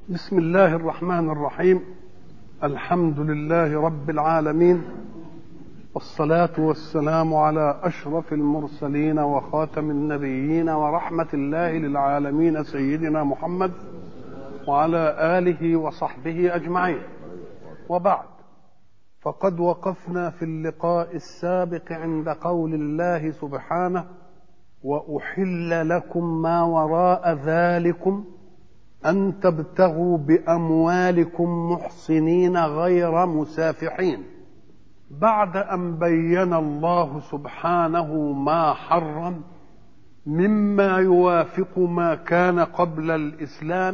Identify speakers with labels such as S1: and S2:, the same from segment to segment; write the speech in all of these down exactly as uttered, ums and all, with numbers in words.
S1: بسم الله الرحمن الرحيم. الحمد لله رب العالمين، والصلاة والسلام على أشرف المرسلين وخاتم النبيين ورحمة الله للعالمين سيدنا محمد وعلى آله وصحبه أجمعين. وبعد، فقد وقفنا في اللقاء السابق عند قول الله سبحانه: وأحل لكم ما وراء ذلكم أن تبتغوا بأموالكم محصنين غير مسافحين، بعد أن بين الله سبحانه ما حرم مما يوافق ما كان قبل الإسلام،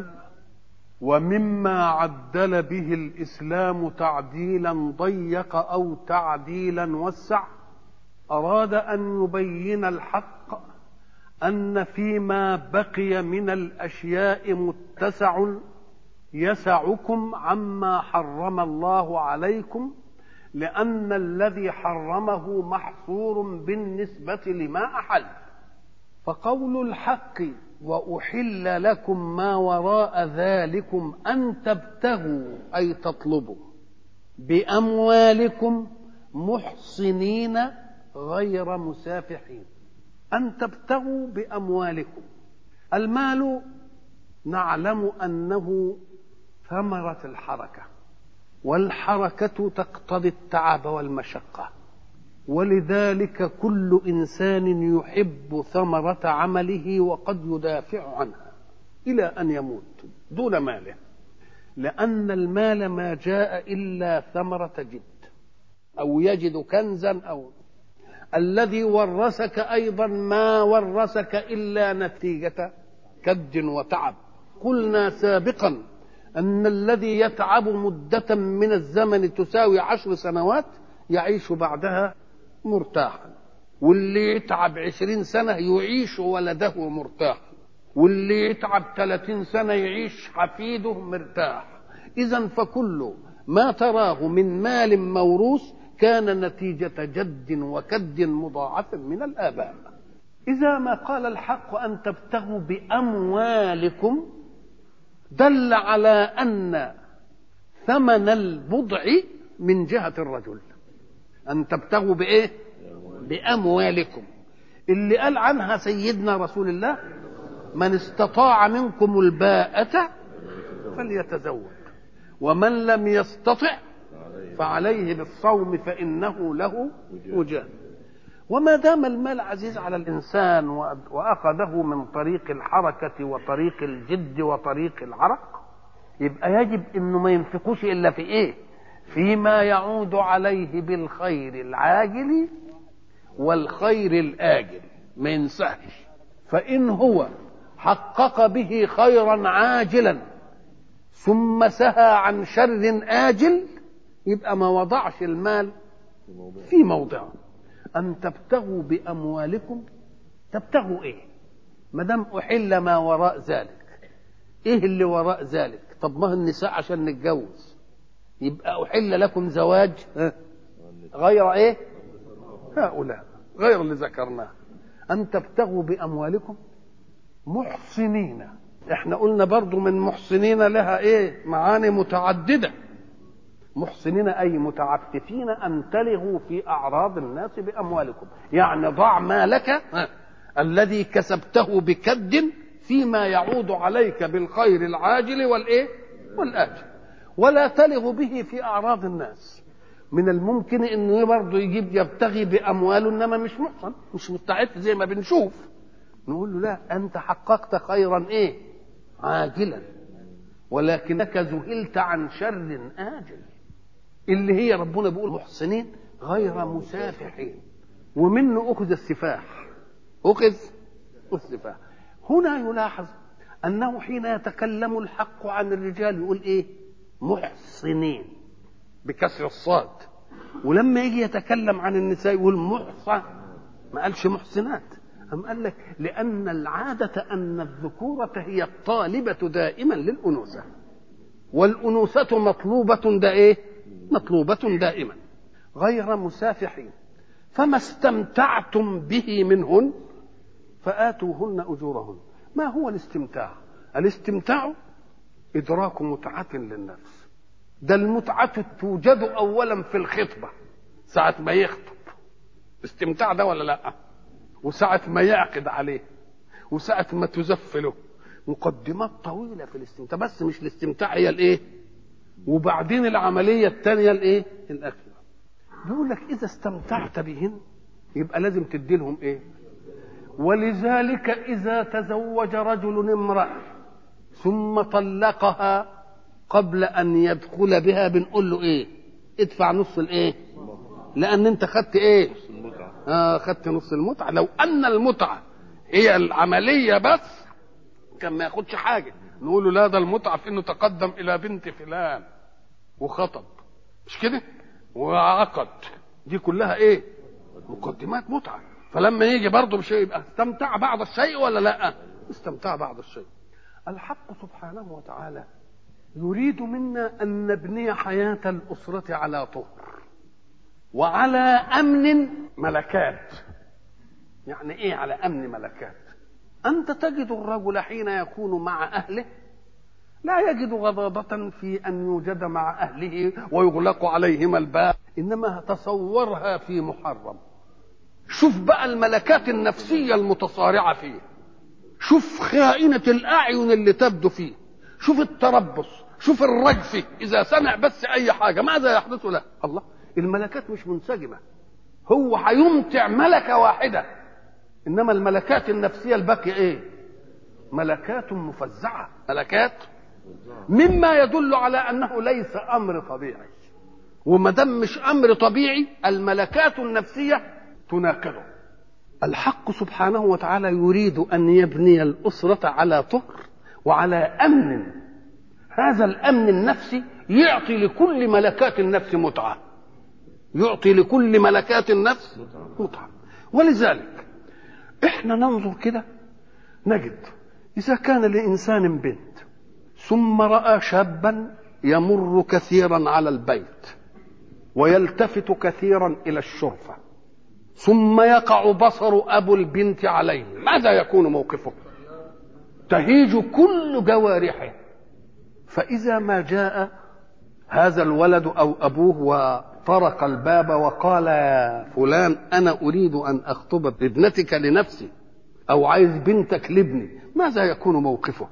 S1: ومما عدل به الإسلام تعديلا ضيق أو تعديلا وسع. أراد أن يبين الحق أن فيما بقي من الأشياء متسع يسعكم عما حرم الله عليكم، لأن الذي حرمه محصور بالنسبة لما أحل. فقول الحق: وأحل لكم ما وراء ذلكم أن تبتغوا، أي تطلبوا، بأموالكم محصنين غير مسافحين. أن تبتغوا بأموالكم، المال نعلم أنه ثمرة الحركة، والحركة تقتضي التعب والمشقة، ولذلك كل إنسان يحب ثمرة عمله وقد يدافع عنها إلى أن يموت دون ماله، لأن المال ما جاء إلا ثمرة جد، أو يجد كنزا، أو الذي ورثك أيضا ما ورثك إلا نتيجة كد وتعب. قلنا سابقا أن الذي يتعب مدة من الزمن تساوي عشر سنوات يعيش بعدها مرتاحا، واللي يتعب عشرين سنة يعيش ولده مرتاحا، واللي يتعب ثلاثين سنة يعيش حفيده مرتاح. إذن فكل ما تراه من مال موروث كان نتيجة جد وكد مضاعف من الآباء. إذا ما قال الحق أن تبتغوا بأموالكم دل على أن ثمن البضع من جهة الرجل. أن تبتغوا بإيه؟ بأموالكم، اللي قال عنها سيدنا رسول الله: من استطاع منكم الباءة فليتزوج، ومن لم يستطع فعليه بالصوم فإنه له وجاء. وما دام المال عزيز على الإنسان وأخذه من طريق الحركة وطريق الجد وطريق العرق، يبقى يجب إنه ما ينفقوش إلا في إيه؟ فيما يعود عليه بالخير العاجل والخير الآجل، ما ينساهش. فإن هو حقق به خيرا عاجلا ثم سهى عن شر آجل يبقى ما وضعش المال في موضعه. أن تبتغوا بأموالكم، تبتغوا إيه؟ ما دام أحل ما وراء ذلك، إيه اللي وراء ذلك؟ طب ما النساء عشان نتجوز، يبقى أحل لكم زواج غير إيه؟ هؤلاء غير اللي ذكرناه. أن تبتغوا بأموالكم محصنين، إحنا قلنا برضو من محصنين لها إيه؟ معاني متعددة. محسنين أي متعففين أن تلغوا في أعراض الناس بأموالكم، يعني ضع مالك الذي كسبته بكد فيما يعود عليك بالخير العاجل والإيه؟ والآجل، ولا تلغوا به في أعراض الناس. من الممكن إنه برضه يجيب يبتغي بأمواله إنما مش محسن، مش مستعد زي ما بنشوف، نقول له لا، أنت حققت خيرا إيه؟ عاجلا، ولكنك ذهلت عن شر آجل، اللي هي ربنا بيقول محسنين غير مسافحين، ومنه أخذ السفاح، أخذ السفاح. هنا يلاحظ أنه حين يتكلم الحق عن الرجال يقول إيه؟ محصنين بكسر الصاد، ولما يجي يتكلم عن النساء يقول محصن، ما قالش محسنات. أم قال لك لأن العادة أن الذكورة هي الطالبة دائما للأنوثة، والأنوثة مطلوبة دا إيه؟ مطلوبة دائما. غير مسافحين، فما استمتعتم به منهن فآتوهن أجورهن. ما هو الاستمتاع؟ الاستمتاع إدراك متعة للنفس. ده المتعة توجد أولا في الخطبة ساعة ما يخطب، استمتاع ده ولا لا؟ وساعة ما يعقد عليه، وساعة ما تزف له، مقدمات طويلة في الاستمتاع. بس مش الاستمتاع هي الايه، وبعدين العملية الثانية الايه، الأخيرة. بيقول لك إذا استمتعت بهن يبقى لازم تدي لهم ايه. ولذلك إذا تزوج رجل امرأة ثم طلقها قبل أن يدخل بها بنقول له ايه؟ ادفع نص الايه، لأن انت خدت ايه؟ آه خدت نص المتعة. لو أن المتعة هي العملية بس كان ما ياخدش حاجة، نقول له لا، ده المتعة في انه تقدم إلى بنت فلان وخطب، مش كده؟ وعقد، دي كلها ايه؟ مقدمات متعة. فلما يجي برضه بشيء يبقى استمتع بعض الشيء ولا لا؟ استمتع بعض الشيء. الحق سبحانه وتعالى يريد منا أن نبني حياة الأسرة على طهر وعلى أمن ملكات. يعني إيه على أمن ملكات؟ أنت تجد الرجل حين يكون مع أهله لا يجد غضاضة في أن يوجد مع أهله ويغلق عليهما الباب، إنما تصورها في محرم. شوف بقى الملكات النفسية المتصارعة فيه، شوف خائنة الأعين اللي تبدو فيه، شوف التربص، شوف الرجفة إذا سمع بس أي حاجة ماذا يحدث له. الله، الملكات مش منسجمة، هو هيمتع ملكة واحدة، إنما الملكات النفسية الباقية إيه؟ ملكات مفزعة، ملكات، مما يدل على أنه ليس أمر طبيعي. وما دام مش أمر طبيعي الملكات النفسية تناقضه. الحق سبحانه وتعالى يريد أن يبني الأسرة على طهر وعلى أمن. هذا الأمن النفسي يعطي لكل ملكات النفس متعة، يعطي لكل ملكات النفس متعة. ولذلك احنا ننظر كده نجد إذا كان لإنسان بنت ثم رأى شابا يمر كثيرا على البيت ويلتفت كثيرا إلى الشرفة ثم يقع بصر أبو البنت عليه، ماذا يكون موقفه؟ تهيج كل جوارحه. فإذا ما جاء هذا الولد أو أبوه وطرق الباب وقال يا فلان أنا أريد أن أخطب ابنتك لنفسي أو عايز بنتك لابني، ماذا يكون موقفه؟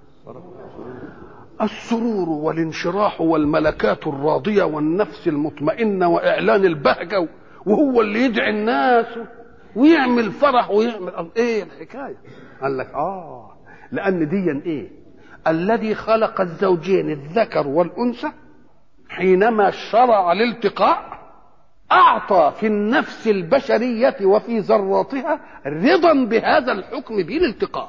S1: السرور والانشراح والملكات الراضية والنفس المطمئنة وإعلان البهجة، وهو اللي يدعي الناس ويعمل فرح ويعمل ايه الحكاية. قال لك اه لأن ديا ايه، الذي خلق الزوجين الذكر والأنثى حينما شرع الالتقاء أعطى في النفس البشرية وفي ذراتها رضا بهذا الحكم بالالتقاء،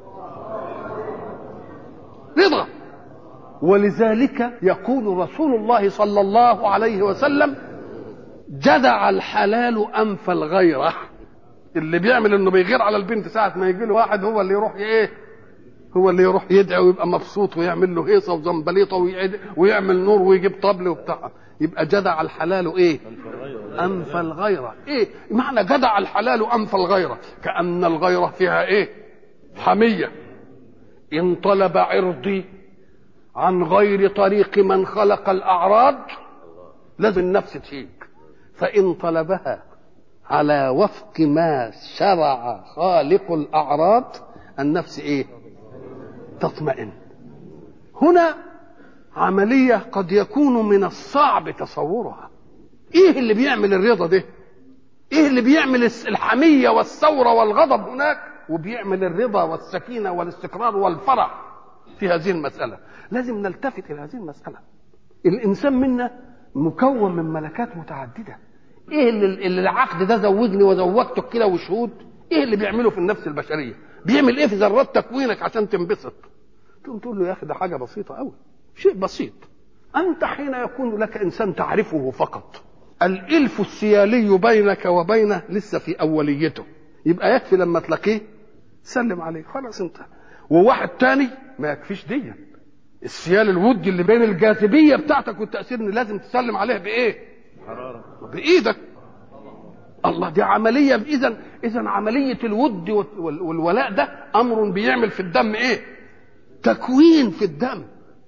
S1: رضا. ولذلك يقول رسول الله صلى الله عليه وسلم جدع الحلال أنف الغيرة. اللي بيعمل انه بيغير على البنت ساعة ما يجي له واحد هو اللي يروح ايه، هو اللي يروح يدعي ويبقى مبسوط ويعمل له هيصة وزنبليطة ويعمل نور ويجيب طبل وبتاع، يبقى جدع الحلال ايه؟ أنف الغيرة. ايه معنى جدع الحلال أنف الغيرة؟ كأن الغيرة فيها ايه؟ حمية. إن طلب عرضي عن غير طريق من خلق الأعراض لازم النفس تهيج، فإن طلبها على وفق ما شرع خالق الأعراض النفس ايه؟ تطمئن. هنا عملية قد يكون من الصعب تصورها. ايه اللي بيعمل الرضا ده؟ ايه اللي بيعمل الحمية والثورة والغضب هناك وبيعمل الرضا والسكينة والاستقرار والفرح في هذه المسألة؟ لازم نلتفت إلى هذه المسألة. الإنسان منا مكون من ملكات متعددة. ايه اللي, اللي العقد ده زوجني وزوجتك كده وشهود، ايه اللي بيعمله في النفس البشرية؟ بيعمل ايه في ذرات تكوينك عشان تنبسط؟ تقوم تقول له يا اخي ده حاجة بسيطة قوي، شيء بسيط. انت حين يكون لك انسان تعرفه فقط، الالف السيالي بينك وبينه لسه في اوليته، يبقى يكفي لما تلاقيه سلم عليه خلاص انت. وواحد تاني ما يكفيش دي السيال الودي اللي بين الجاذبية بتاعتك والتأثير ان لازم تسلم عليه بايه؟ حرارة، بايدك. الله، دي عملية. اذا اذا عملية الود والولاء ده امر بيعمل في الدم ايه؟ تكوين في الدم.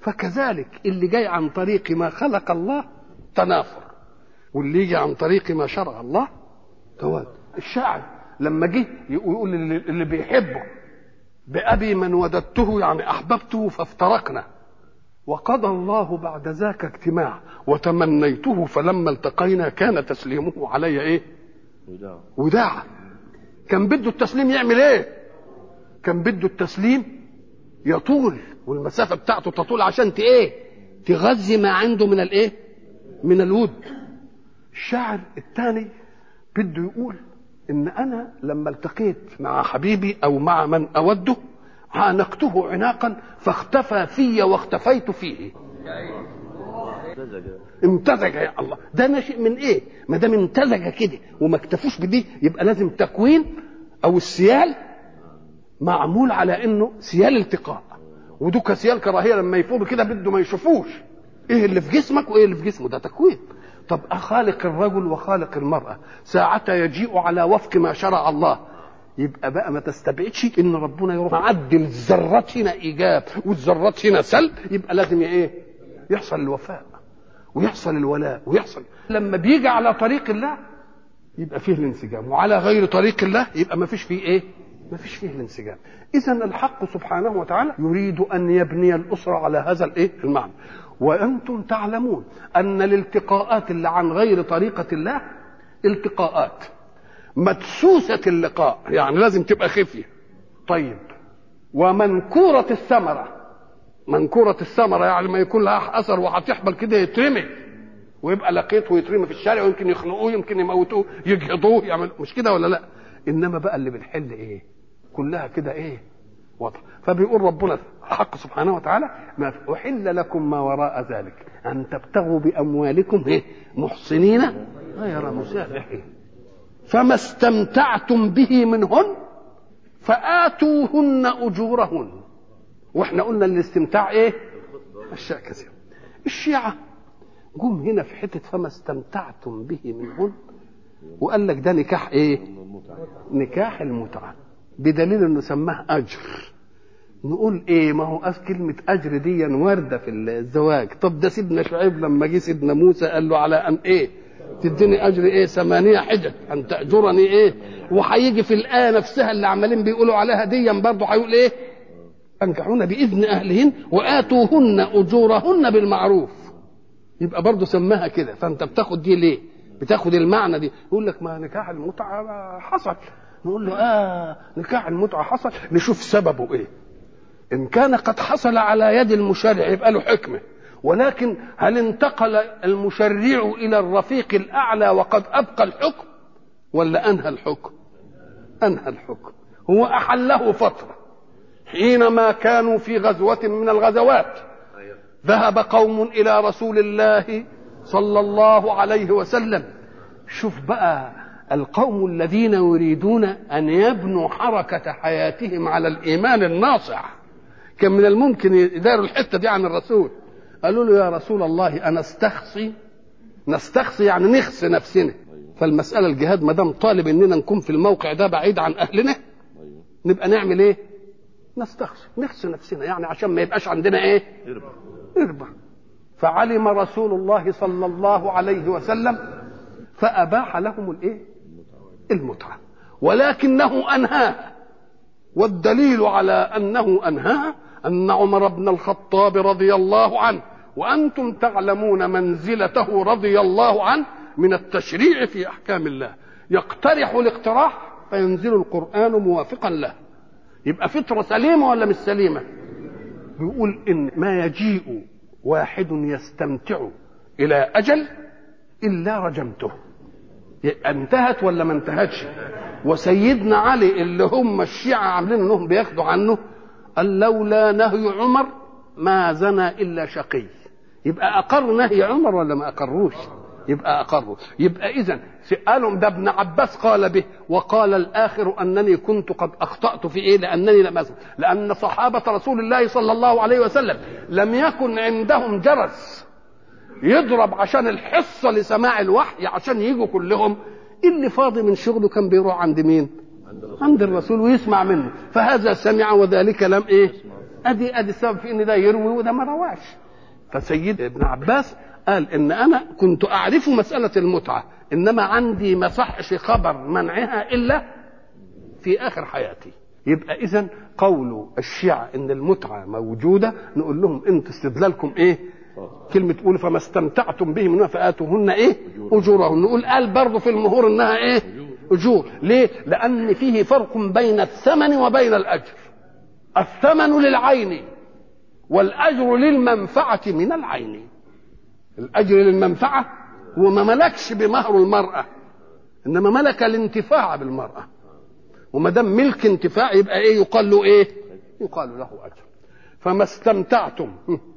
S1: فكذلك اللي جاي عن طريق ما خلق الله تنافر، واللي يجي عن طريق ما شرع الله تواد. الشاعر لما جه يقول اللي بيحبه بأبي من وددته يعني أحببته فافترقنا، وقضى الله بعد ذاك اجتماع وتمنيته فلما التقينا كان تسليمه علي ايه؟ وداعا. كان بده التسليم يعمل ايه؟ كان بده التسليم يطول والمسافة بتاعته تطول عشان ت ايه؟ تغذي ما عنده من الايه؟ من الود. الشاعر الثاني بده يقول ان انا لما التقيت مع حبيبي او مع من اوده عانقته عناقا فاختفى في واختفيت فيه. امتزج يا الله، ده ناشئ من ايه؟ ما دام امتزج كده وما اكتفوش بدي يبقى لازم تكوين او السيال معمول على انه سيال التقاء، ودوك سيال كراهيه لما يفوضوا كده بده ما يشوفوش ايه اللي في جسمك وايه اللي في جسمه، ده تكوين. طب خالق الرجل وخالق المرأة ساعة يجيء على وفق ما شرع الله، يبقى بقى ما تستبعدش ان ربنا يروح معدل الذرات هنا ايجاب والذرات هنا سلب، يبقى لازم ايه؟ يحصل الوفاء ويحصل الولاء ويحصل. لما بيجي على طريق الله يبقى فيه الانسجام، وعلى غير طريق الله يبقى ما فيش فيه ايه؟ ما فيش فيه الانسجام. اذا الحق سبحانه وتعالى يريد ان يبني الاسره على هذا الايه؟ المعنى. وانتم تعلمون ان الالتقاءات اللي عن غير طريقه الله التقاءات مدسوسه اللقاء، يعني لازم تبقى خفيه. طيب ومنكوره الثمره، منكوره الثمره يعني ما يكون لها اثر وهتحبل كده يترمي ويبقى لقيته ويترمي في الشارع ويمكن يخنقوه يمكن يموتوه يجهضوه يعمل، مش كده ولا لا؟ انما بقى اللي بالحل ايه؟ كلها كده ايه؟ وضع. فبيقول ربنا الحق سبحانه وتعالى ما أحل لكم ما وراء ذلك أن تبتغوا بأموالكم إيه؟ محصنين غير مسافحين، فما استمتعتم به منهن فآتوهن أجورهن. وإحنا قلنا الاستمتاع إيه؟ أشياء كثيرة. الشيعة جم هنا في حتة فما استمتعتم به منهن وقال لك ده نكاح إيه؟ نكاح المتعة، بدليل إنه سماه أجر. نقول ايه؟ ما هو أس كلمة أجر دي واردة في الزواج. طب ده سيدنا شعيب لما جه سيدنا موسى قال له على أن ايه؟ تديني أجر ايه؟ ثمانية حجج أن تأجرني ايه؟ وهيجي في الآية نفسها اللي عمالين بيقولوا عليها ديا برضه هيقول ايه؟ أنكحونا بإذن أهلهن وآتوهن أجورهن بالمعروف. يبقى برضه سماها كده. فأنت بتاخد دي ليه؟ بتاخد المعنى دي. يقول لك ما نكاح المتعة حصل. نقول له اه نكاح المتعة حصل، نشوف سببه ايه. إن كان قد حصل على يد المشرع يبقى له حكمة، ولكن هل انتقل المشرع إلى الرفيق الأعلى وقد أبقى الحكم ولا أنهى الحكم؟ أنهى الحكم. هو أحله فترة حينما كانوا في غزوة من الغزوات، ذهب قوم إلى رسول الله صلى الله عليه وسلم. شوف بقى القوم الذين يريدون أن يبنوا حركة حياتهم على الإيمان الناصع، كان من الممكن يداروا الحتة دي عن الرسول. قالوا له يا رسول الله أنا استخصي، نستخصي يعني نخصي نفسنا. فالمسألة الجهاد ما دام طالب إننا نكون في الموقع ده بعيد عن أهلنا نبقى نعمل إيه؟ نستخصي نخصي نفسنا، يعني عشان ما يبقاش عندنا إيه؟ إربع. فعلم رسول الله صلى الله عليه وسلم فأباح لهم الإيه؟ المتعة، ولكنه أنهاها. والدليل على أنه أنهاها أن عمر بن الخطاب رضي الله عنه، وأنتم تعلمون منزلته رضي الله عنه من التشريع في أحكام الله، يقترح الاقتراح فينزل القرآن موافقا له. يبقى فطرة سليمة ولا مش سليمة؟ بيقول إن ما يجيء واحد يستمتع إلى أجل إلا رجمته. انتهت ولا ما انتهتش؟ وسيدنا علي اللي هم الشيعة عاملين انهم بياخدوا عنه قال لولا نهي عمر ما زنى الا شقي. يبقى اقر نهي عمر ولا ما اقروش؟ يبقى اقروا. يبقى اذا قالوا ده ابن عباس قال به، وقال الاخر انني كنت قد اخطأت في ايه؟ لانني لم أزن. لان صحابة رسول الله صلى الله عليه وسلم لم يكن عندهم جرس يضرب عشان الحصة لسماع الوحي عشان يجوا كلهم. اللي فاضي من شغله كان بيروح عند مين؟ عند الرسول ويسمع منه. فهذا سمع وذلك لم ايه؟ ادي ادي السبب في ان ده يروي وده ما رواش. فسيد ابن عباس قال ان انا كنت اعرف مساله المتعه، انما عندي ما صحش خبر منعها الا في اخر حياتي. يبقى اذا قول الشيعة ان المتعه موجوده نقول لهم انتوا استدلالكم ايه؟ كلمه تقول فما استمتعتم به منها فاتوهن ايه؟ اجورهن. نقول قال برضه في المهور انها ايه؟ اجور. ليه؟ لان فيه فرق بين الثمن وبين الاجر. الثمن للعين والاجر للمنفعه من العين. الاجر للمنفعه هو ما ملكش بمهر المراه، انما ملك الانتفاع بالمراه، وما دام ملك انتفاع يبقى ايه؟ يقال له ايه؟ يقال له اجر. فما استمتعتم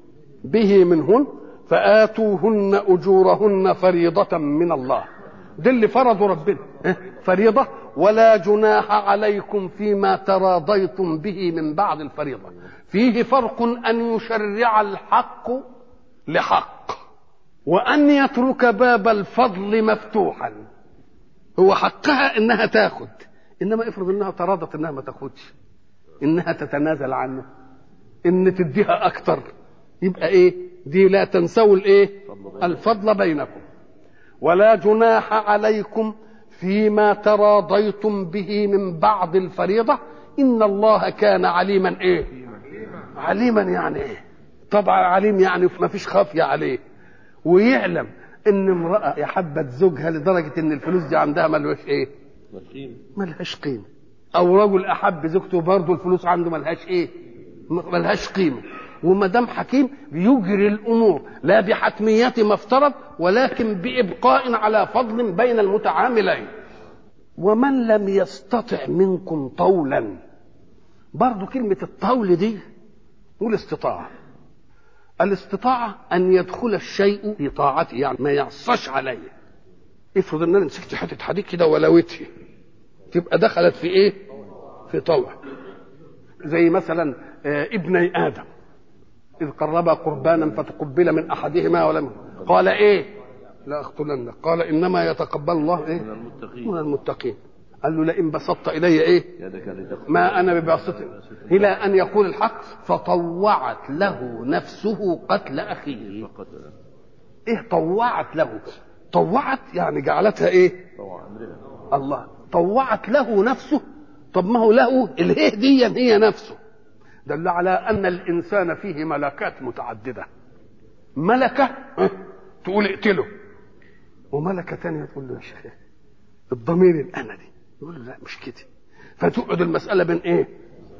S1: به منهن فآتوهن أجورهن فريضة من الله. ده اللي فرضوا ربنا فريضة. ولا جناح عليكم فيما تراضيتم به من بعد الفريضة. فيه فرق أن يشرع الحق لحق وأن يترك باب الفضل مفتوحا. هو حقها إنها تاخد، إنما افرض إنها تراضت إنها ما تاخدش، إنها تتنازل عنه، إن تديها أكتر، يبقى إيه؟ دي لا تنسوا الإيه؟ الفضل بينكم. ولا جناح عليكم فيما تراضيتم به من بعد الفريضة إن الله كان عليما إيه؟ عليما يعني إيه؟ طبعا عليم يعني ما فيش خافية عليه، ويعلم إن امرأة يحبت زوجها لدرجة إن الفلوس دي عندها ملهاش إيه؟ ملهاش قيمة. أو رجل أحب زوجته برضه الفلوس عنده ملهاش إيه؟ ملهاش قيمة. وما دام حكيم بيجري الامور لا بحتميه ما افترض ولكن بابقاء على فضل بين المتعاملين. ومن لم يستطع منكم طولا، برضو كلمه الطول دي والاستطاعه. الاستطاعه ان يدخل الشيء في طاعته، يعني ما يعصش عليه. افرض ان انا مسكت حته حديد كده ولوتها، تبقى دخلت في ايه؟ في طوع. زي مثلا ابني ادم إذ قربا قربانا فتقبل من أحدهما ولم قال إيه؟ لا أقتلنك. قال إنما يتقبل الله إيه؟ من المتقين. من المتقين. قال له لئن بسطت إلي إيه؟ ما أنا بباسط إلى أن يقول الحق فطوعت له نفسه قتل أخيه. إيه طوعت له؟ طوعت يعني جعلتها إيه؟ الله طوعت له نفسه. طب ما هو له الهيه دي هي نفسه. دل على أن الإنسان فيه ملكات متعددة. ملكة تقول اقتله، وملكة تانية تقول له يا شيخ الضمير الأنا دي، يقول له لا مش كده. فتقعد المسألة بين إيه؟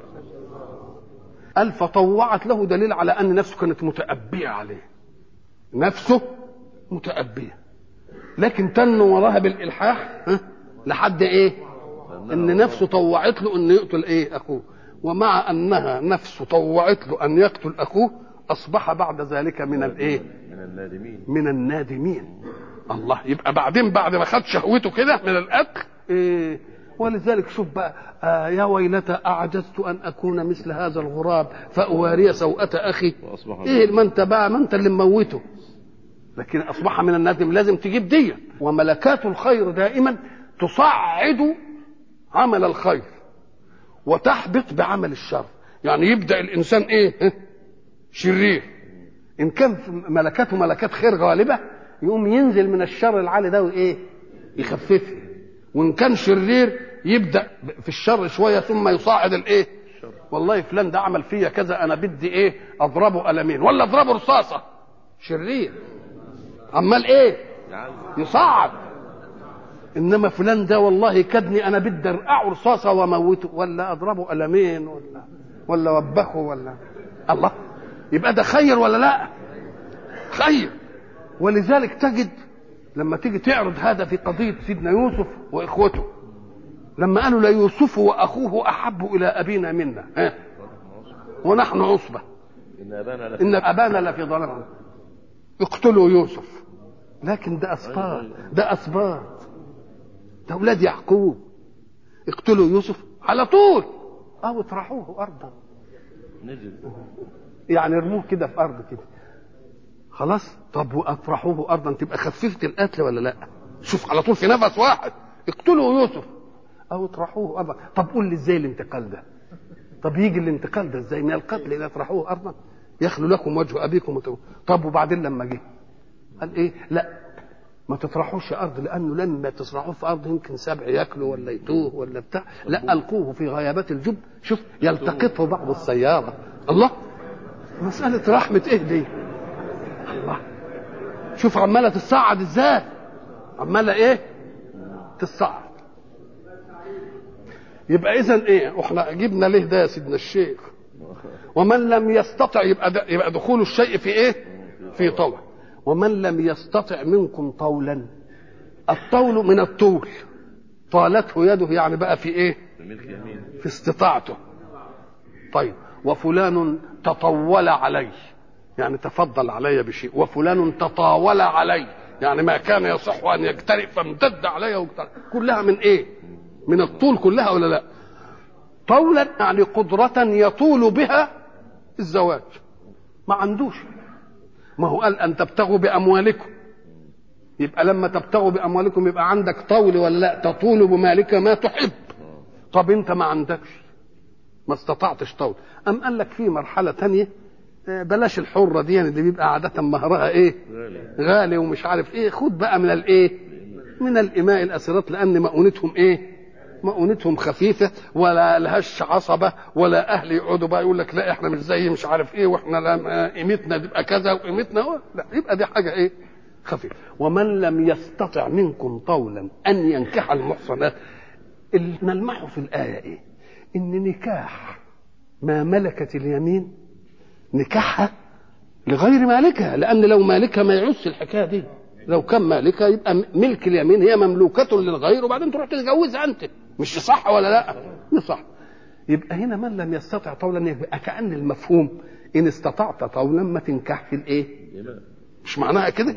S1: قال فطوعت له، دليل على أن نفسه كانت متأبية عليه، نفسه متأبية، لكن تنو وراها بالإلحاح لحد إيه؟ إن نفسه طوعت له أن يقتل إيه؟ أخوه. ومع أنها نفسه طوعت له أن يقتل أخوه أصبح بعد ذلك من الإيه؟ من النادمين. من النادمين. الله. يبقى بعدين بعد ما خد شهوته كده من القتل إيه؟ ولذلك شوف بقى آه يا ويلتى أعجزت أن أكون مثل هذا الغراب فأواري سوءة أخي. إيه ما أنت بقى ما أنت اللي مموته، لكن أصبح من النادم. لازم تجيب دي. وملكات الخير دائما تصعد عمل الخير وتحبط بعمل الشر. يعني يبدأ الإنسان إيه؟ شرير، إن كان ملكاته ملكات خير غالبة يقوم ينزل من الشر العالي ده وإيه؟ يخففه. وإن كان شرير يبدأ في الشر شوية ثم يصاعد الإيه؟ والله فلان ده عمل فيا كذا أنا بدي إيه؟ أضربه قلمين ولا أضربه رصاصة. شرير عمال إيه؟ يصعد. انما فلان ده والله كدني انا بدي ارقعه رصاصه واموته ولا اضربه قلمين ولا ولا وبخه ولا الله. يبقى ده خير ولا لا؟ خير. ولذلك تجد لما تيجي تعرض هذا في قضيه سيدنا يوسف واخوته، لما قالوا لا يوسف واخوه احب الى ابينا منا ها ونحن عصبه ان ابانا لفي ضلال اقتلوا يوسف. لكن ده اسباط، ده اسباط، ده اولاد يعقوب. اقتلوا يوسف على طول او اطرحوه ارضا، نزل يعني ارموه كده في ارض كده خلاص. طب واطرحوه ارضا تبقى خففت القتل ولا لا؟ شوف على طول في نفس واحد اقتلوا يوسف او اطرحوه ارضا. طب قول لي ازاي الانتقال ده؟ طب يجي الانتقال ده ازاي؟ من القتل الى تطرحوه ارضا يخلو لكم وجه ابيكم وتو... طب وبعدين لما جه قال ايه؟ لا ما تطرحوش ارض، لانه لما تطرحوه في ارض يمكن سبع ياكلوا ولا يتوه ولا بتاع، لا القوه في غيابات الجب، شوف يلتقطه بعض السياره. الله، مساله رحمه ايه دي؟ الله، شوف عماله تصعد ازاي، عماله ايه تصعد. يبقى اذا ايه احنا جبنا ليه ده يا سيدنا الشيخ؟ ومن لم يستطع يبقى يبقى دخول الشيء في ايه؟ في طول. ومن لم يستطع منكم طولا، الطول من الطول، طالته يده يعني بقى في ايه؟ في استطاعته. طيب وفلان تطول عليه يعني تفضل علي بشيء، وفلان تطاول علي يعني ما كان يصح ان يجترئ فامتد علي وجترئ. كلها من ايه؟ من الطول كلها ولا لا؟ طولا يعني قدرة يطول بها الزواج، ما عندوش. ما هو قال ان تبتغوا باموالكم، يبقى لما تبتغوا باموالكم يبقى عندك طول ولا لا؟ تطول بمالك ما تحب. طب انت ما عندكش، ما استطعتش طول، ام قال لك في مرحله تانية بلاش الحره دي اللي بيبقى عاده مهرها ايه؟ غالي, غالي ومش عارف ايه، خد بقى من الايه؟ من الاماء الاسرات، لان مؤونتهم ايه؟ مؤونتهم خفيفه ولا لهاش عصبه، ولا اهل يقعدوا بقى يقول لك لا احنا مش زي مش عارف ايه واحنا قيمتنا تبقى كذا وقيمتنا هو. لا، يبقى دي حاجه ايه؟ خفيفه. ومن لم يستطع منكم طولا ان ينكح المحصنات، اللي نلمحه في الايه ايه؟ ان نكاح ما ملكت اليمين نكاحها لغير مالكها، لان لو مالكها ما يعوزش الحكايه دي. لو كان مالكها يبقى ملك اليمين هي مملوكه للغير وبعدين تروح تتجوزها انت، مش صح ولا لا؟ صح. يبقى هنا من لم يستطع طولا يبقى كأن المفهوم ان استطعت طولا ما تنكح في الايه؟ مش معناها كده؟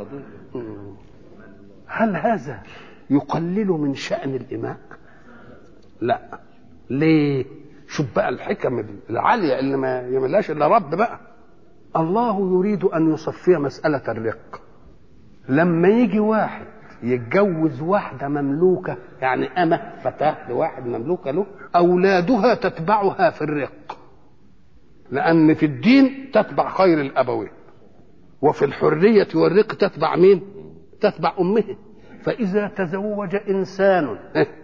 S1: هل هذا يقلل من شأن الإماء؟ لا. ليه؟ شوف بقى الحكم العالية اللي ما يعملهاش الا رب بقى. الله يريد ان يصفي مسألة الرق. لما يجي واحد يتجوز واحدة مملوكة يعني أمة فتاة لواحد مملوكة له، أولادها تتبعها في الرق، لأن في الدين تتبع خير الأبوين، وفي الحرية والرق تتبع مين؟ تتبع أمه. فإذا تزوج إنسان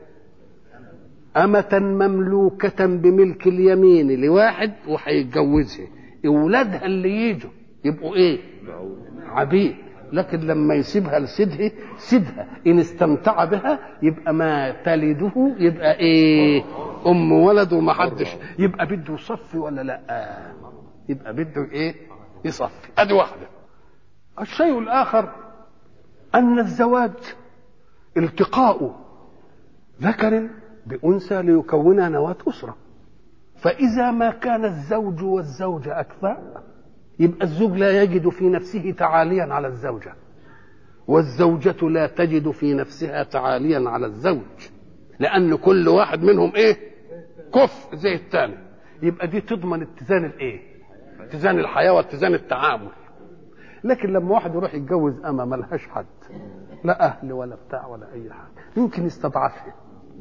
S1: أمة مملوكة بملك اليمين لواحد وهيتجوزها، أولادها اللي يجوا يبقوا إيه؟ عبيد. لكن لما يسيبها لسيدها، سيدها إن استمتع بها يبقى ما تلده يبقى إيه؟ أم ولد ومحدش، يبقى بده يصفي ولا لا؟ يبقى بده إيه؟ يصفي. أدي واحدة. الشيء الآخر أن الزواج التقاء ذكر بأنثى ليكون نواة أسرة، فإذا ما كان الزوج والزوجة أكفاء يبقى الزوج لا يجد في نفسه تعاليا على الزوجة، والزوجة لا تجد في نفسها تعاليا على الزوج، لأن كل واحد منهم إيه؟ كف زي الثاني. يبقى دي تضمن اتزان الإيه؟ اتزان الحياة واتزان التعامل. لكن لما واحد يروح يتجوز أما ملهاش حد، لا أهل ولا بتاع ولا أي حاجة، يمكن يستضعفها،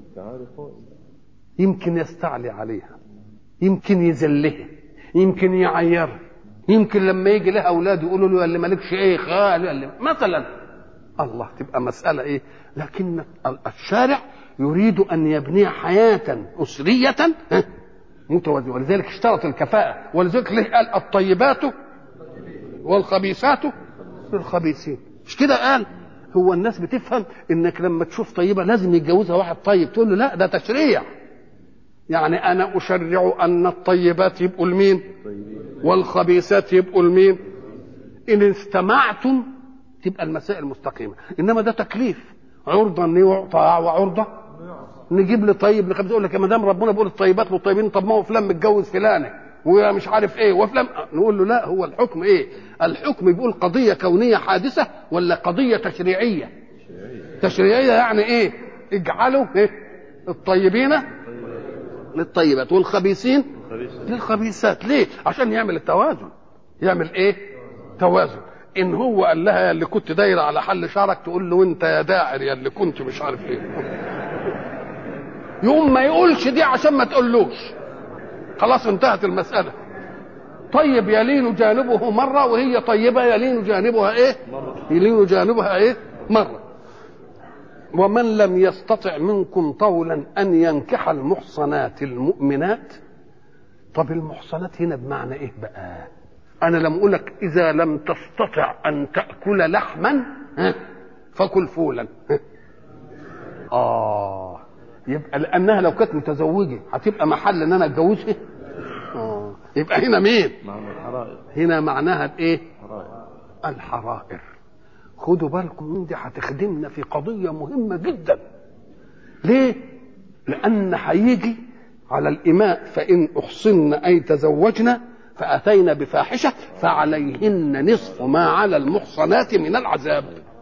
S1: يمكن يستعلي عليها، يمكن يذلها، يمكن يعيرها، يمكن لما يجي لها أولاد يقولوا له اللي مالكش إيه خال مثلا. الله، تبقى مسألة إيه؟ لكن الشارع يريد أن يبني حياة أسرية متوازنة، ولذلك اشترط الكفاءة، ولذلك ليه قال الطيبات والخبيثات للخبيثين. مش كده قال؟ هو الناس بتفهم انك لما تشوف طيبه لازم يتجوزها واحد طيب، تقول له لا ده تشريع، يعني انا اشرع ان الطيبات يبقوا لمين والخبيثات يبقوا لمين. ان استمعتم تبقى المسائل مستقيمه، انما ده تكليف، عرضه نعطى وعرضه نجيب لي طيب لخبيث. يقول لك يا مدام ربنا بيقول الطيبات والطيبين، طب ما هو فلان متجوز فلانه ومش عارف ايه وفلان، نقول له لا، هو الحكم ايه؟ الحكم بيقول قضيه كونيه حادثه ولا قضيه تشريعيه؟ تشريعيه يعني ايه؟ اجعلوا ايه؟ الطيبين للطيبات والخبيثين للخبيثات. ليه؟ عشان يعمل التوازن. يعمل ايه؟ توازن. ان هو قال لها يا اللي كنت دايره على حل شعرك، تقول له انت يا داعر يا اللي كنت مش عارف ايه. يوم ما يقولش دي عشان ما تقولوش، خلاص انتهت المسألة. طيب يلين جانبه مرة وهي طيبة يلين جانبها ايه؟ يلين جانبها ايه؟ مرة. ومن لم يستطع منكم طولا أن ينكح المحصنات المؤمنات. طب المحصنات هنا بمعنى ايه بقى؟ أنا لم أقولك إذا لم تستطع أن تأكل لحما فكل فولا. آه يبقى لأنها لو كانت متزوجة هتبقى محل إن أنا أتجوزها. آه يبقى هنا مين؟ هنا معناها الإيه؟ الحرائر. خدوا بالكم دي هتخدمنا في قضية مهمة جدا. ليه؟ لأن هيجي على الإماء فإن أحصن أي تزوجنا فأتينا بفاحشة فعليهن نصف ما على المحصنات من العذاب.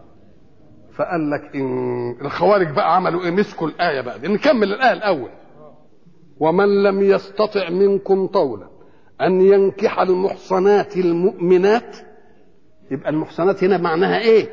S1: فقال لك إن الخوارج بقى عملوا إيه؟ مسكوا الآية بقى دي. نكمل الآية الأول. ومن لم يستطع منكم طولا أن ينكح المحصنات المؤمنات. يبقى المحصنات هنا معناها إيه؟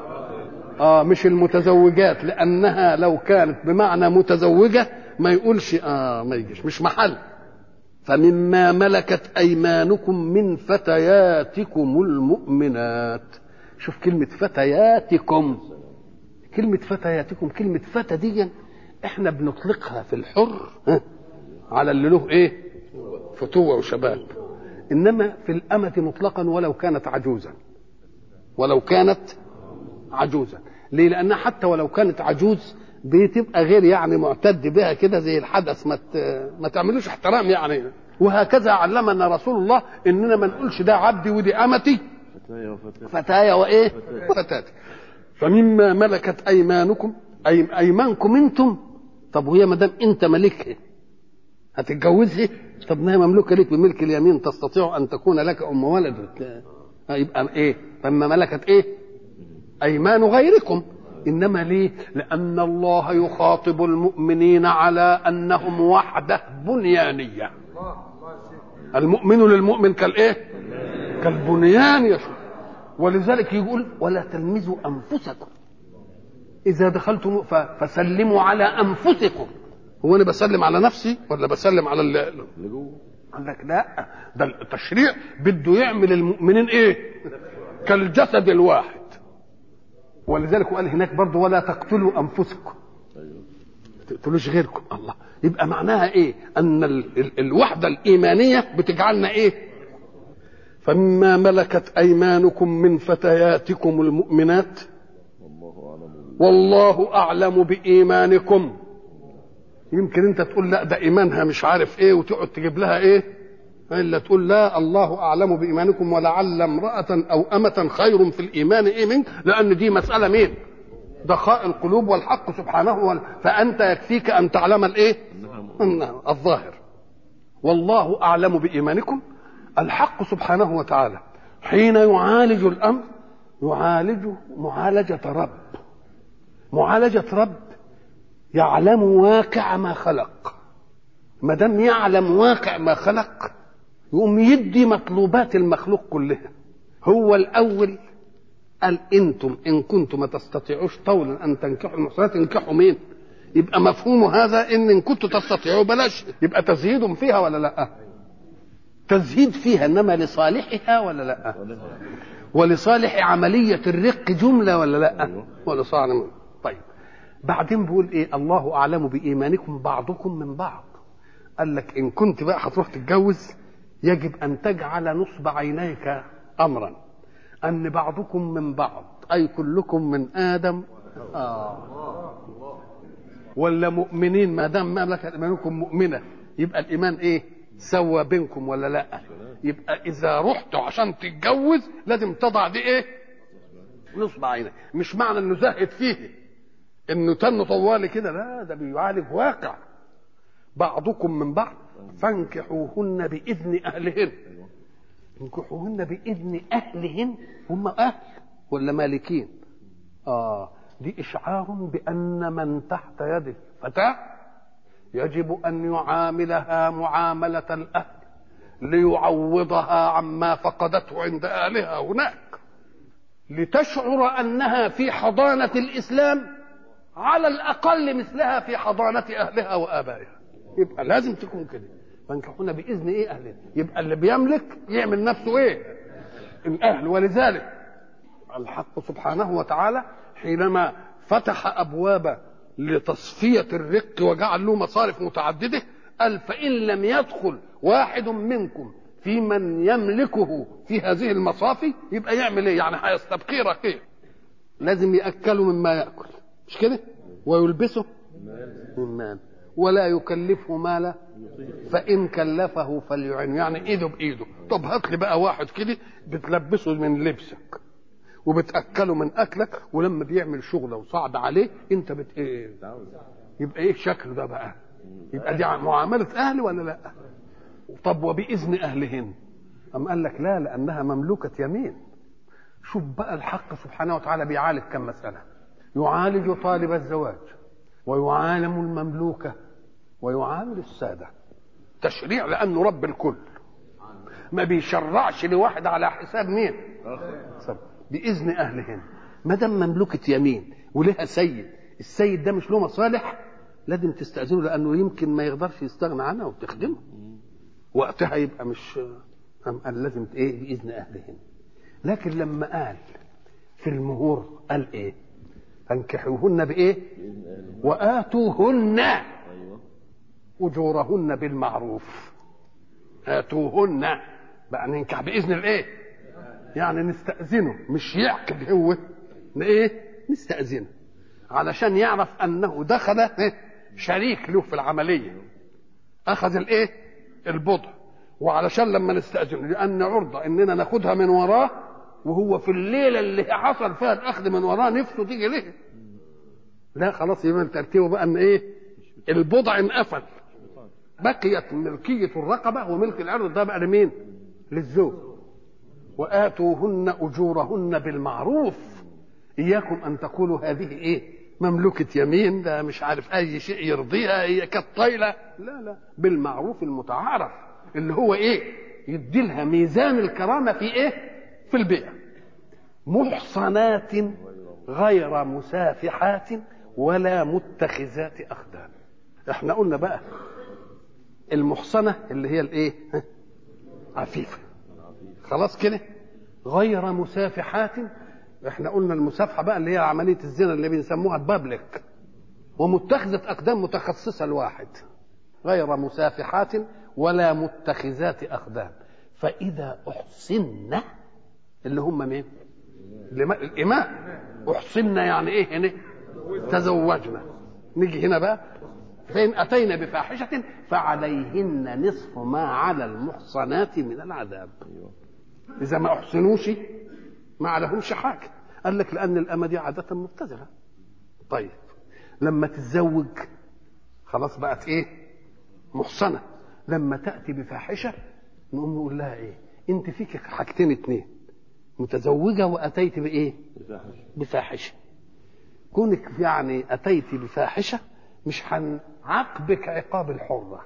S1: آه مش المتزوجات، لأنها لو كانت بمعنى متزوجة ما يقولش آه ما يجيش، مش محل. فمما ملكت أيمانكم من فتياتكم المؤمنات. شوف كلمة فتياتكم. كلمة فتياتكم كلمة فتى دي احنا بنطلقها في الحر على اللي له ايه؟ فتوة وشباب. انما في الأمة مطلقا ولو كانت عجوزا. ولو كانت عجوزا. ليه؟ لأنها حتى ولو كانت عجوز بتبقى غير يعني معتد بها كده زي الحدث، ما ما تعملوش احترام يعني. وهكذا علمنا رسول الله اننا ما نقولش ده عبدي ودي امتي فتايا وايه وفتاتي. فمما ملكت ايمانكم اي ايمانكم انتم. طب وهي ما دام انت ملكها هتتجوزها؟ طب ما هي مملوكه لك بملك اليمين تستطيع ان تكون لك ام ولد. يبقى ايه؟ فما ملكت ايه؟ ايمان غيركم. إنما ليه؟ لأن الله يخاطب المؤمنين على أنهم وحدة بنيانية. المؤمن للمؤمن كالإيه؟ كالبنيان يشوف. ولذلك يقول ولا تلمزوا أنفسكم إذا دخلتم فسلموا على أنفسكم. هو أنا بسلم على نفسي ولا بسلم على اللي جوه؟ قال لك لا، ده التشريع بده يعمل المؤمنين إيه؟ كالجسد الواحد. ولذلك قال هناك برضه ولا تقتلوا انفسكم. ما تقتلوش غيركم. الله. يبقى معناها ايه؟ ان ال ال الوحده الايمانيه بتجعلنا ايه؟ فمما ملكت ايمانكم من فتياتكم المؤمنات والله اعلم بايمانكم. يمكن انت تقول لا ده ايمانها مش عارف ايه وتقعد تجيب لها ايه، الا تقول لا الله اعلم بايمانكم ولعل امراه او امه خير في الايمان ايه منك، لان دي مساله مين؟ دخاء القلوب والحق سبحانه وال... فانت يكفيك ان تعلم الايه؟ الظاهر. والله اعلم بايمانكم. الحق سبحانه وتعالى حين يعالج الامر يعالجه معالجه رب. معالجه رب يعلم واقع ما خلق. ما دام يعلم واقع ما خلق يقوم يدي مطلوبات المخلوق كلها. هو الاول قال انتم ان كنتم ما تستطيعوش طولا ان تنكحوا المحصنات انكحوا مين؟ يبقى مفهوم هذا ان ان كنتوا تستطيعوا بلاش، يبقى تزهيد فيها ولا لا؟ تزهيد فيها، انما لصالحها ولا لا؟ ولصالح عمليه الرق جمله ولا لا؟ ولصالح. طيب بعدين بيقول ايه؟ الله اعلم بايمانكم بعضكم من بعض. قال لك ان كنت بقى هتروح تتجوز يجب ان تجعل نصب عينيك امرا ان بعضكم من بعض اي كلكم من ادم. آه. ولا مؤمنين ما دام ملكت ايمانكم مؤمنه يبقى الايمان ايه؟ سوى بينكم ولا لا؟ يبقى اذا رحتوا عشان تتجوز لازم تضع دي ايه؟ نصب عينيك. مش معنى انه زهد فيه انه تنه طوالي كده، لا ده بيعالج واقع. بعضكم من بعض فانكحوهن باذن اهلهن. انكحوهن باذن اهلهن. هم اهل ولا مالكين؟ اه دي اشعار بان من تحت يده فتاه يجب ان يعاملها معامله الاهل ليعوضها عما فقدته عند اهلها هناك، لتشعر انها في حضانه الاسلام على الاقل مثلها في حضانه اهلها وابائها. يبقى لازم تكون كده. فانكحوهن باذن ايه اهله. يبقى اللي بيملك يعمل نفسه ايه الاهل. ولذلك الحق سبحانه وتعالى حينما فتح ابواب لتصفيه الرق وجعل له مصارف متعدده قال فان لم يدخل واحد منكم في من يملكه في هذه المصافي يبقى يعمل ايه؟ يعني هيستبقي رقيق، لازم ياكله مما ياكل، مش كده؟ ويلبسه مما، ولا يكلفه مالا فان كلفه فليعن، يعني ايده بايده. طب هات لي بقى واحد كده بتلبسه من لبسك وبتاكله من اكلك، ولما بيعمل شغله وصعب عليه انت بت ايه؟ يبقى ايه شكله ده بقى؟ يبقى دي معامله اهل ولا لا؟ طب وباذن اهلهن؟ أم قال لك لا، لانها مملوكه يمين. شوف بقى الحق سبحانه وتعالى بيعالج كم مساله، يعالج طالب الزواج ويعالم المملوكه ويعامل الساده. تشريع لانه رب الكل، ما بيشرعش لواحد على حساب مين؟ باذن اهلهن. ما دام مملوكه يمين ولها سيد، السيد ده مش له مصالح لازم تستاذنه، لانه يمكن ما يقدرش يستغنى عنها وتخدمه وقتها، يبقى مش قال لازم ايه؟ باذن اهلهن. لكن لما قال في المهور قال ايه؟ فانكحوهن بايه؟ واتوهن اجورهن بالمعروف. اتوهن بقى ننكح باذن الايه؟ يعني نستاذنه، مش يعقد هو، ايه؟ نستاذنه علشان يعرف انه دخل شريك له في العمليه، اخذ الايه؟ البضع. وعلشان لما نستاذنه لان عرضه اننا ناخدها من وراه، وهو في الليله اللي حصل فيها الاخذ من وراه نفسه تيجي ليه؟ لا خلاص، يبقى ترتيبه بقى ان ايه؟ البضع انقفل، بقيت ملكيه الرقبه وملك العرض ده بقى لمين؟ للزوج. واتوهن اجورهن بالمعروف. اياكم ان تقولوا هذه ايه؟ مملوكه يمين، ده مش عارف اي شيء يرضيها، هي كالطيله. لا لا، بالمعروف المتعارف اللي هو ايه؟ يدي لها ميزان الكرامه في ايه؟ في البيع. محصنات غير مسافحات ولا متخذات اخدان. احنا قلنا بقى المحصنه اللي هي الايه؟ عفيفه، خلاص كده. غير مسافحات، احنا قلنا المسافحه بقى اللي هي عمليه الزنا اللي بنسموها بابليك. ومتخذه اقدام متخصصه الواحد. غير مسافحات ولا متخذات اخدان. فاذا احصن، اللي هم مين؟ الاماء. احصن يعني ايه هنا؟ تزوجنا. نيجي هنا بقى، فإن أتينا بفاحشة فعليهن نصف ما على المحصنات من العذاب. إذا ما أحسنوش ما عليهمش حاجة. قال لك لأن الأمة دي عادة مبتذلة. طيب لما تتزوج خلاص بقت إيه؟ محصنة. لما تأتي بفاحشة نقوم نقول لها إيه؟ أنت فيك حاجتين اتنين، متزوجة وأتيت بإيه؟ بفاحشة. كونك يعني أتيت بفاحشة مش هنعاقبك عقاب الحرة.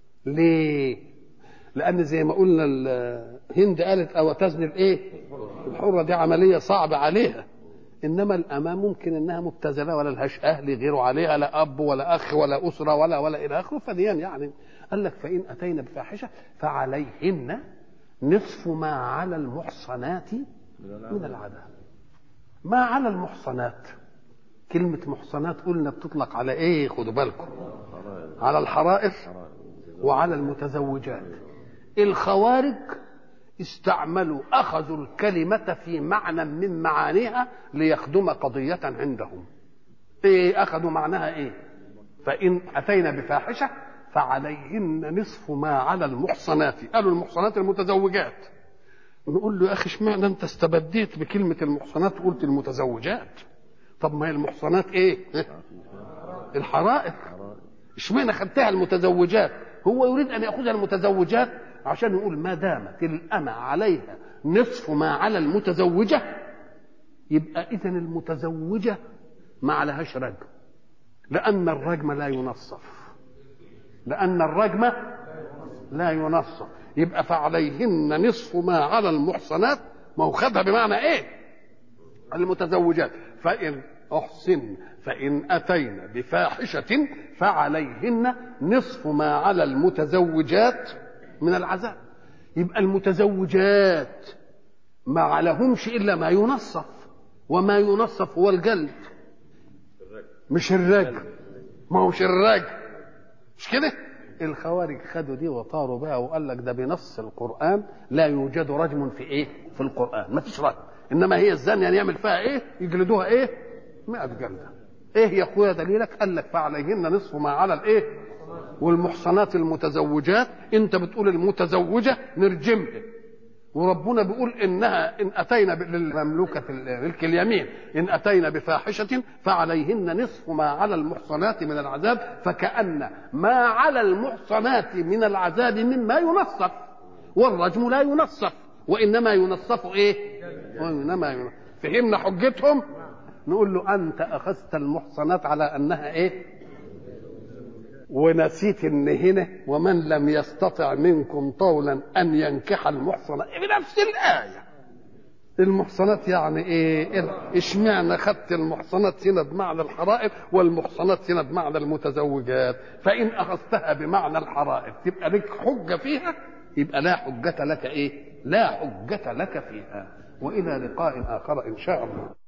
S1: ليه؟ لأن زي ما قلنا الهند قالت أو تزني الإيه؟ الحرة دي عملية صعبة عليها. إنما الأمام ممكن إنها مبتذلة ولا لهاش أهل غيره عليها، لا أب ولا أخ ولا أسرة ولا ولا إلى آخره. فديان يعني قال لك فإن أتينا بفاحشة فعليهن نصف ما على المحصنات من العذاب. ما على المحصنات، كلمة محصنات قلنا بتطلق على ايه؟ خدوا بالكم، على الحرائر وعلى المتزوجات. الخوارج استعملوا اخذوا الكلمة في معنى من معانيها ليخدم قضية عندهم. ايه اخذوا معناها ايه؟ فإن أتينا بفاحشة فعليهن نصف ما على المحصنات. قالوا المحصنات المتزوجات. نقول له يا اخي اشمعنى انت استبديت بكلمة المحصنات وقلت المتزوجات؟ طب ما هي المحصنات ايه؟ الحرائر. اشمعنى خدتها المتزوجات؟ هو يريد ان ياخذها المتزوجات عشان يقول ما دامت الأمة عليها نصف ما على المتزوجة يبقى اذا المتزوجة ما عليهاش رجم، لأن الرجم لا ينصف. لأن الرجم لا ينصف. يبقى فعليهن نصف ما على المحصنات، ما هو خدها بمعنى ايه؟ المتزوجات. فإن احسن فان اتينا بفاحشه فعليهن نصف ما على المتزوجات من العذاب. يبقى المتزوجات ما عليهمش الا ما ينصف، وما ينصف هو الجلد مش الرجم. ما هوش الرجم مش كده. الخوارج خدوا دي وطاروا بها وقال لك ده بنص القرآن لا يوجد رجم في ايه في القرآن، ما فيش رجم، انما هي الزانية يعني يعمل فيها ايه يجلدوها ايه مئة جلدة. ايه يا اخويا دليلك؟ قال لك فعليهن نصف ما على الايه والمحصنات المتزوجات. انت بتقول المتزوجة نرجمها، وربنا بيقول انها ان اتينا للمملوكه ملك اليمين ان اتينا بفاحشه فعليهن نصف ما على المحصنات من العذاب، فكأن ما على المحصنات من العذاب مما ينصف، والرجم لا ينصف وانما ينصف ايه وانما ينصف. فهمنا حجتهم؟ نقول له انت اخذت المحصنات على انها ايه ونسيت ان هنا ومن لم يستطع منكم طولا ان ينكح المحصنات بنفس الايه. المحصنات يعني ايه؟ اشمعنى خدت المحصنات هنا بمعنى الحرائر والمحصنات هنا بمعنى المتزوجات؟ فان اخذتها بمعنى الحرائر تبقى لك حجه فيها، يبقى لا حجه لك ايه لا حجه لك فيها. والى لقاء اخر ان شاء الله.